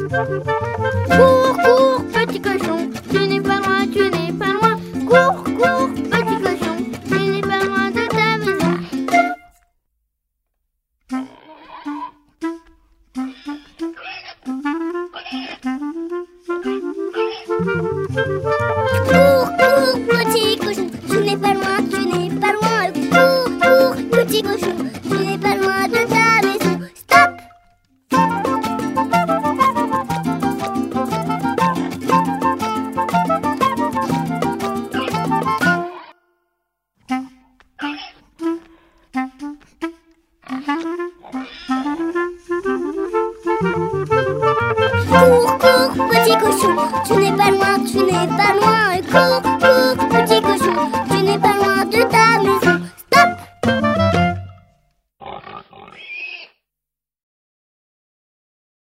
Cours, cours, petit cochon, tu n'es pas loin, tu n'es pas loin. Cours, cours, petit cochon, tu n'es pas loin de ta maison. Cours, cours, petit cochon, tu n'es pas loin, tu n'es pas loin. Cours, cours, petit cochon.